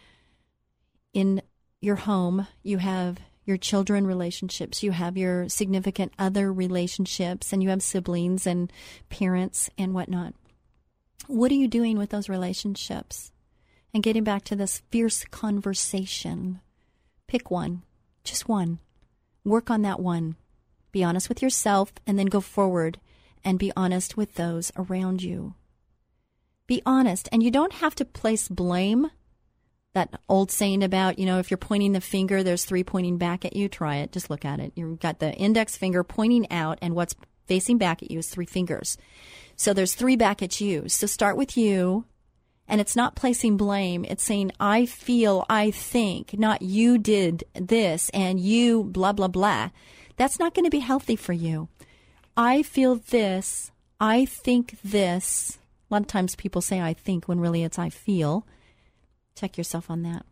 In your home, you have your children relationships, you have your significant other relationships, and you have siblings and parents and whatnot. What are you doing with those relationships? And getting back to this fierce conversation, pick one, just one. Work on that one. Be honest with yourself and then go forward and be honest with those around you. Be honest, and you don't have to place blame. That old saying about, if you're pointing the finger, there's three pointing back at you. Try it. Just look at it. You've got the index finger pointing out, and what's facing back at you is three fingers. So there's three back at you. So start with you, and it's not placing blame. It's saying, I feel, I think, not you did this and you blah, blah, blah. That's not going to be healthy for you. I feel this. I think this. A lot of times people say I think when really it's I feel. Check yourself on that.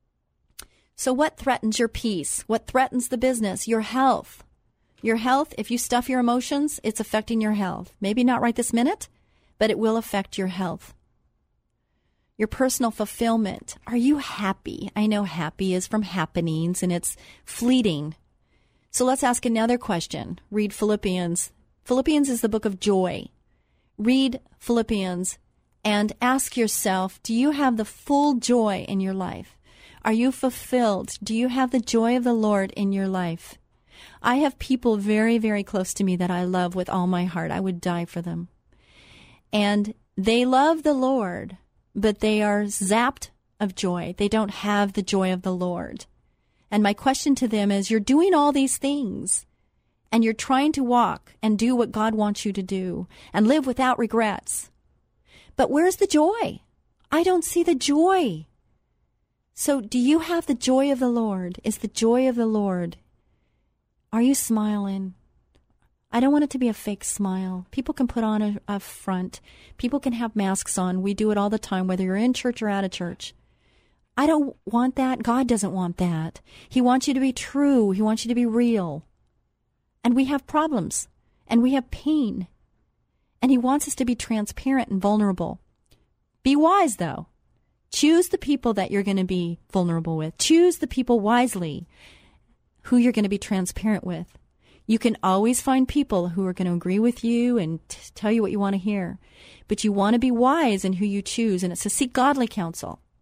So what threatens your peace? What threatens the business? Your health. Your health, if you stuff your emotions, it's affecting your health. Maybe not right this minute, but it will affect your health. Your personal fulfillment. Are you happy? I know happy is from happenings and it's fleeting. So let's ask another question. Read Philippians. Philippians is the book of joy. Read Philippians and ask yourself, do you have the full joy in your life? Are you fulfilled? Do you have the joy of the Lord in your life? I have people very, very close to me that I love with all my heart. I would die for them. And they love the Lord, but they are zapped of joy. They don't have the joy of the Lord. And my question to them is, you're doing all these things, and you're trying to walk and do what God wants you to do and live without regrets. But where's the joy? I don't see the joy. So do you have the joy of the Lord? Is the joy of the Lord? Are you smiling? I don't want it to be a fake smile. People can put on a front. People can have masks on. We do it all the time, whether you're in church or out of church. I don't want that. God doesn't want that. He wants you to be true. He wants you to be real. And we have problems. And we have pain. And he wants us to be transparent and vulnerable. Be wise, though. Choose the people that you're going to be vulnerable with. Choose the people wisely who you're going to be transparent with. You can always find people who are going to agree with you and tell you what you want to hear. But you want to be wise in who you choose, and it's to seek godly counsel.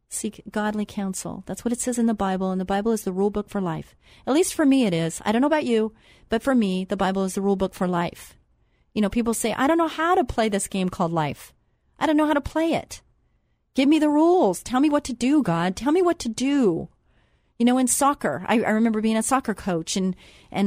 Seek godly counsel. That's what it says in the Bible, and the Bible is the rule book for life. At least for me it is. I don't know about you, but for me, the Bible is the rule book for life. You know, people say, I don't know how to play this game called life. I don't know how to play it. Give me the rules. Tell me what to do, God. Tell me what to do. You know, in soccer, I remember being a soccer coach, and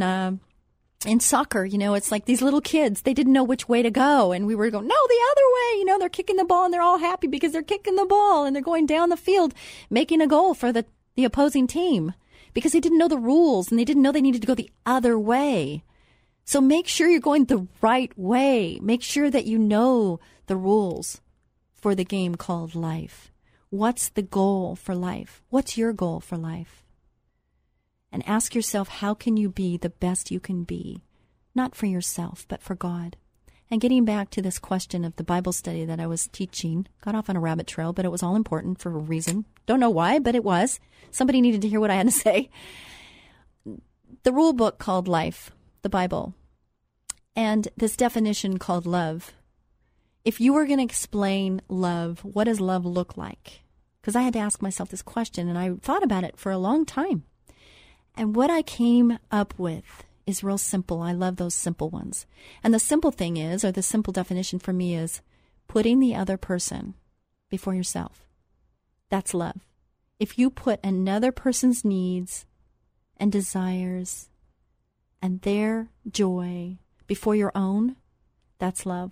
in soccer, you know, it's like these little kids, they didn't know which way to go. And we were going, no, the other way. You know, they're kicking the ball and they're all happy because they're kicking the ball and they're going down the field, making a goal for the opposing team because they didn't know the rules and they didn't know they needed to go the other way. So make sure you're going the right way. Make sure that you know the rules for the game called life. What's the goal for life? What's your goal for life? And ask yourself, how can you be the best you can be? Not for yourself, but for God. And getting back to this question of the Bible study that I was teaching, got off on a rabbit trail, but it was all important for a reason. Don't know why, but it was. Somebody needed to hear what I had to say. The rule book called life, the Bible, and this definition called love. If you were going to explain love, what does love look like? Because I had to ask myself this question, and I thought about it for a long time. And what I came up with is real simple. I love those simple ones. And the simple thing is, or the simple definition for me is, putting the other person before yourself. That's love. If you put another person's needs and desires and their joy before your own, that's love.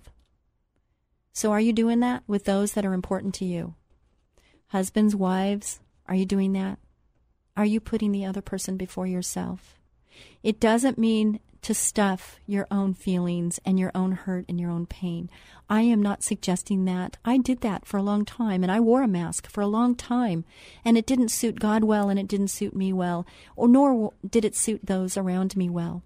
So are you doing that with those that are important to you? Husbands, wives, are you doing that? Are you putting the other person before yourself? It doesn't mean to stuff your own feelings and your own hurt and your own pain. I am not suggesting that. I did that for a long time, and I wore a mask for a long time, and it didn't suit God well, and it didn't suit me well, or nor did it suit those around me well.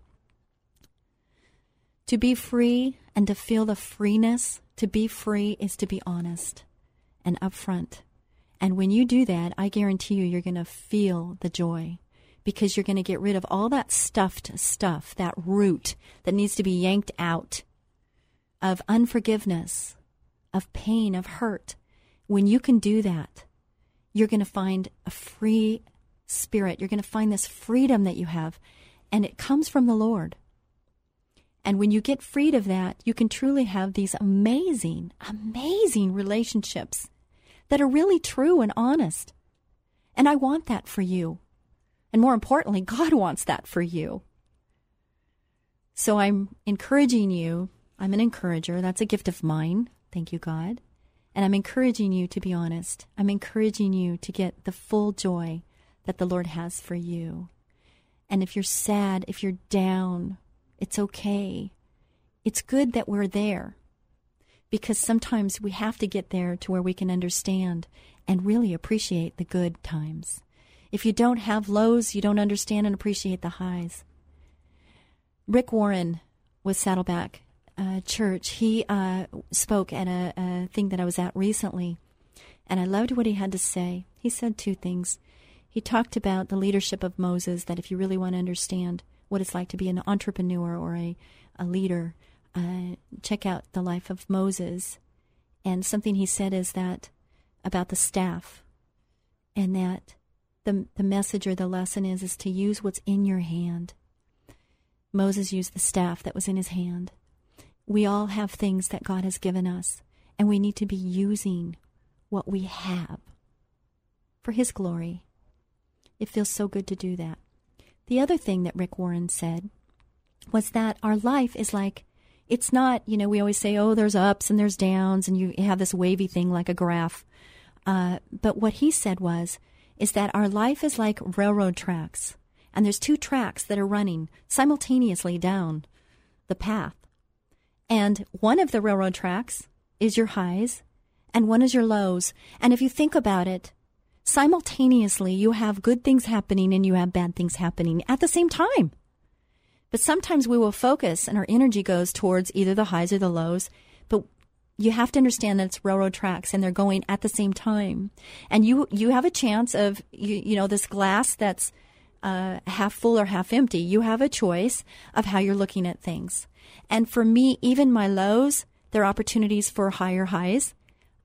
To be free and to feel the freeness, to be free is to be honest and upfront. And when you do that, I guarantee you, you're going to feel the joy because you're going to get rid of all that stuffed stuff, that root that needs to be yanked out of unforgiveness, of pain, of hurt. When you can do that, you're going to find a free spirit. You're going to find this freedom that you have, and it comes from the Lord. And when you get freed of that, you can truly have these amazing, amazing relationships that are really true and honest. And I want that for you. And more importantly, God wants that for you. So I'm encouraging you. I'm an encourager. That's a gift of mine. Thank you, God. And I'm encouraging you to be honest. I'm encouraging you to get the full joy that the Lord has for you. And if you're sad, if you're down, it's okay. It's good that we're there. Because sometimes we have to get there to where we can understand and really appreciate the good times. If you don't have lows, you don't understand and appreciate the highs. Rick Warren with Saddleback Church, he spoke at a thing that I was at recently, and I loved what he had to say. He said two things. He talked about the leadership of Moses, that if you really want to understand what it's like to be an entrepreneur or a leader, check out the life of Moses. And something he said is that about the staff, and that the message or the lesson is to use what's in your hand. Moses used the staff that was in his hand. We all have things that God has given us, and we need to be using what we have for His glory. It feels so good to do that. The other thing that Rick Warren said was that our life is like, it's not, we always say, oh, there's ups and there's downs, and you have this wavy thing like a graph. But what he said is that our life is like railroad tracks, and there's two tracks that are running simultaneously down the path. And one of the railroad tracks is your highs, and one is your lows. And if you think about it, simultaneously you have good things happening and you have bad things happening at the same time. But sometimes we will focus and our energy goes towards either the highs or the lows. But you have to understand that it's railroad tracks and they're going at the same time. And you have a chance of, this glass that's half full or half empty. You have a choice of how you're looking at things. And for me, even my lows, they're opportunities for higher highs.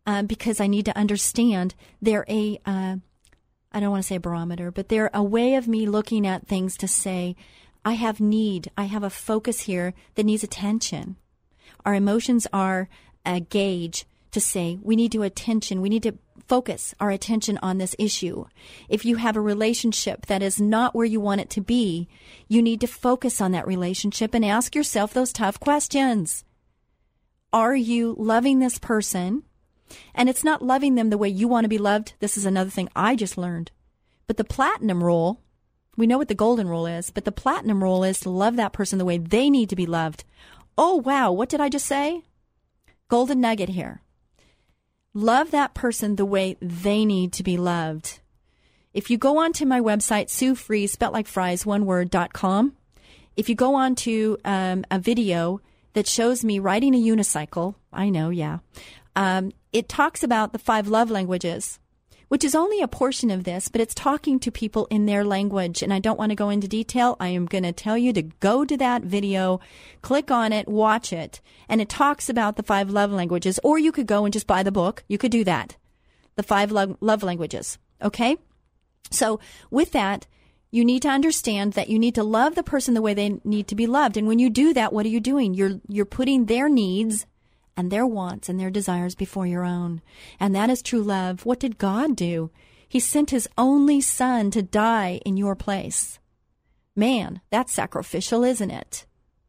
because I need to understand they're I don't want to say a barometer, but they're a way of me looking at things to say, I have need. I have a focus here that needs attention. Our emotions are a gauge to say we need to attention. We need to focus our attention on this issue. If you have a relationship that is not where you want it to be, you need to focus on that relationship and ask yourself those tough questions. Are you loving this person? And it's not loving them the way you want to be loved. This is another thing I just learned. But the platinum rule, we know what the golden rule is, but the platinum rule is to love that person the way they need to be loved. Oh, wow. What did I just say? Golden nugget here. Love that person the way they need to be loved. If you go on to my website, SueFries, spelt like fries, one word.com, if you go on to a video that shows me riding a unicycle, I know, yeah, it talks about the 5 love languages, which is only a portion of this, but it's talking to people in their language. And I don't want to go into detail. I am going to tell you to go to that video, click on it, watch it. And it talks about the 5 love languages. Or you could go and just buy the book. You could do that. The 5 love languages. Okay? So with that, you need to understand that you need to love the person the way they need to be loved. And when you do that, what are you doing? You're putting their needs and their wants and their desires before your own. And that is true love. What did God do? He sent his only son to die in your place. Man, that's sacrificial, isn't it?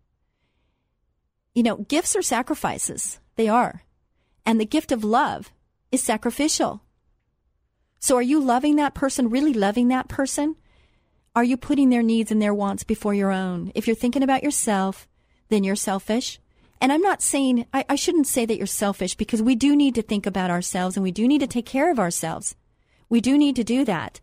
You know, gifts are sacrifices. They are. And the gift of love is sacrificial. So are you loving that person, really loving that person? Are you putting their needs and their wants before your own? If you're thinking about yourself, then you're selfish. And I'm not saying, I shouldn't say that you're selfish, because we do need to think about ourselves and we do need to take care of ourselves. We do need to do that.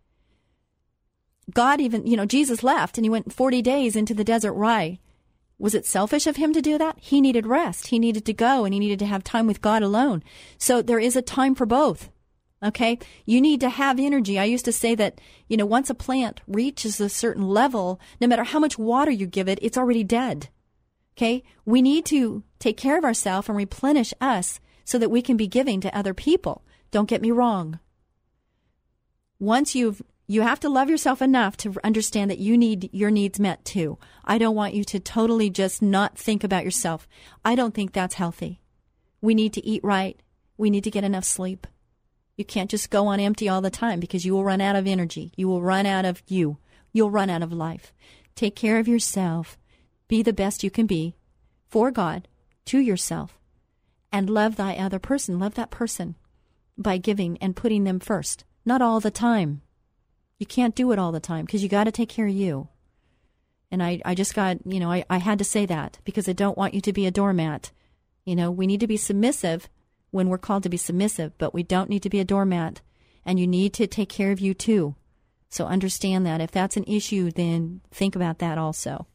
God even, Jesus left and he went 40 days into the desert. Why? Was it selfish of him to do that? He needed rest. He needed to go and he needed to have time with God alone. So there is a time for both. Okay? You need to have energy. I used to say that, once a plant reaches a certain level, no matter how much water you give it, it's already dead. Okay? We need to take care of ourselves and replenish us so that we can be giving to other people. Don't get me wrong. Once you have to love yourself enough to understand that you need your needs met too. I don't want you to totally just not think about yourself. I don't think that's healthy. We need to eat right. We need to get enough sleep. You can't just go on empty all the time, because you will run out of energy. You will run out of you. You'll run out of life. Take care of yourself. Be the best you can be for God, to yourself, and love thy other person. Love that person by giving and putting them first. Not all the time. You can't do it all the time, because you got to take care of you. And I just got, I had to say that, because I don't want you to be a doormat. We need to be submissive when we're called to be submissive, but we don't need to be a doormat. And you need to take care of you too. So understand that. If that's an issue, then think about that also.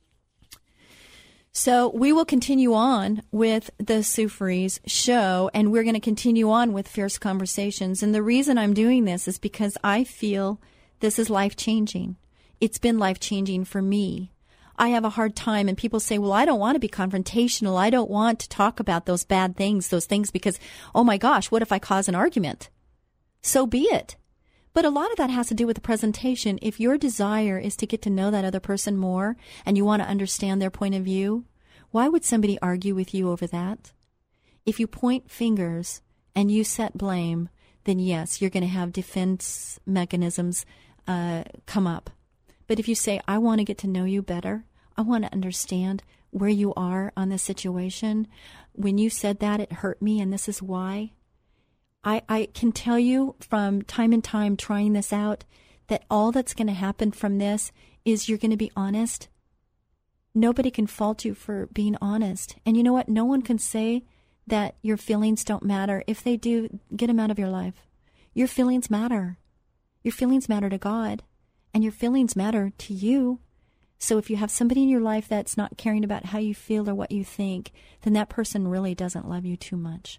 So we will continue on with the SueFries show, and we're going to continue on with Fierce Conversations. And the reason I'm doing this is because I feel this is life-changing. It's been life-changing for me. I have a hard time, and people say, well, I don't want to be confrontational. I don't want to talk about those bad things, because, oh my gosh, what if I cause an argument? So be it. But a lot of that has to do with the presentation. If your desire is to get to know that other person more and you want to understand their point of view, why would somebody argue with you over that? If you point fingers and you set blame, then yes, you're going to have defense mechanisms come up. But if you say, I want to get to know you better, I want to understand where you are on this situation. When you said that, it hurt me, and this is why. I can tell you from time and time trying this out that all that's going to happen from this is you're going to be honest. Nobody can fault you for being honest. And you know what? No one can say that your feelings don't matter. If they do, get them out of your life. Your feelings matter. Your feelings matter to God, and your feelings matter to you. So if you have somebody in your life that's not caring about how you feel or what you think, then that person really doesn't love you too much.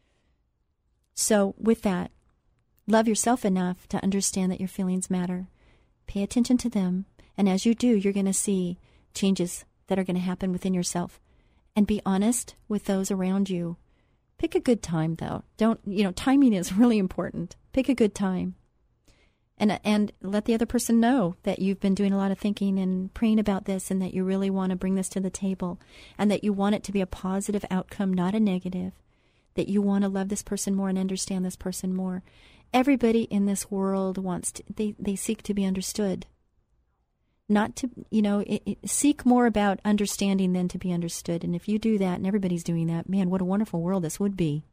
So with that, love yourself enough to understand that your feelings matter. Pay attention to them. And as you do, you're going to see changes that are going to happen within yourself. And be honest with those around you. Pick a good time, though. Timing is really important. Pick a good time. And let the other person know that you've been doing a lot of thinking and praying about this, and that you really want to bring this to the table, and that you want it to be a positive outcome, not a negative, that you want to love this person more and understand this person more. Everybody in this world they seek to be understood. Not to, seek more about understanding than to be understood. And if you do that, and everybody's doing that, man, what a wonderful world this would be.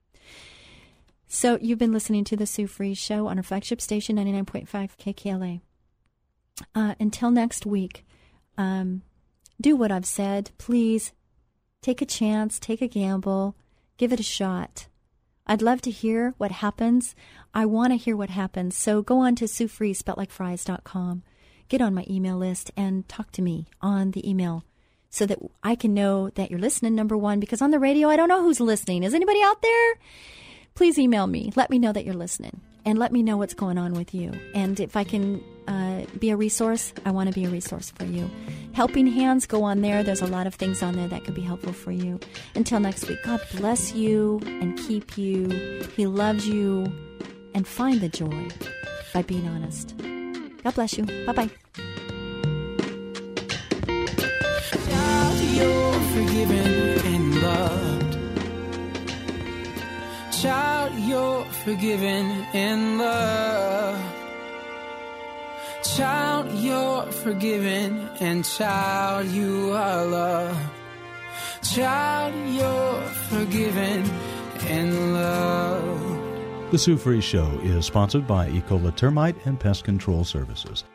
So you've been listening to The Sue Fries Show on our flagship station, 99.5 KKLA. Until next week, do what I've said. Please take a chance, take a gamble, give it a shot. I'd love to hear what happens. I want to hear what happens. So go on to SueFries.com. Get on my email list and talk to me on the email so that I can know that you're listening, number one, because on the radio, I don't know who's listening. Is anybody out there? Please email me. Let me know that you're listening, and let me know what's going on with you. And if I can be a resource, I want to be a resource for you. Helping Hands, go on there. There's a lot of things on there that could be helpful for you. Until next week, God bless you and keep you. He loves you, and find the joy by being honest. God bless you. Bye-bye. Child, you're forgiven and loved. Child, you're forgiven and loved. Child, you're forgiven, and child, you are loved. Child, you're forgiven and loved. The Sue Fries Show is sponsored by Ecola Termite and Pest Control Services.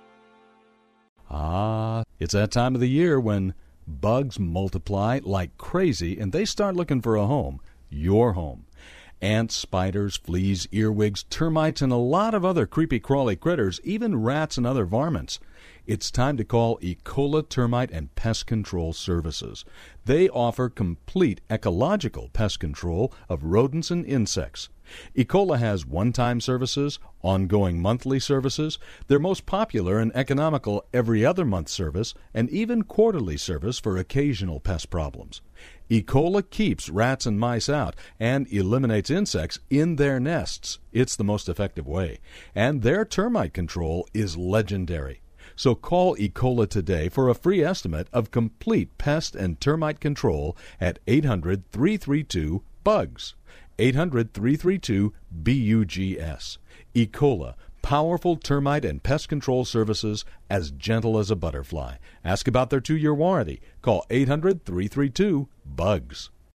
It's that time of the year when bugs multiply like crazy and they start looking for a home, your home. Ants, spiders, fleas, earwigs, termites, and a lot of other creepy crawly critters, even rats and other varmints. It's time to call Ecola Termite and Pest Control Services. They offer complete ecological pest control of rodents and insects. Ecola has one-time services, ongoing monthly services, their most popular and economical every other month service, and even quarterly service for occasional pest problems. Ecola keeps rats and mice out and eliminates insects in their nests. It's the most effective way. And their termite control is legendary. So call Ecola today for a free estimate of complete pest and termite control at 800-332-BUGS. 800-332-BUGS. Ecola, powerful termite and pest control services as gentle as a butterfly. Ask about their 2-year warranty. Call 800-332-BUGS.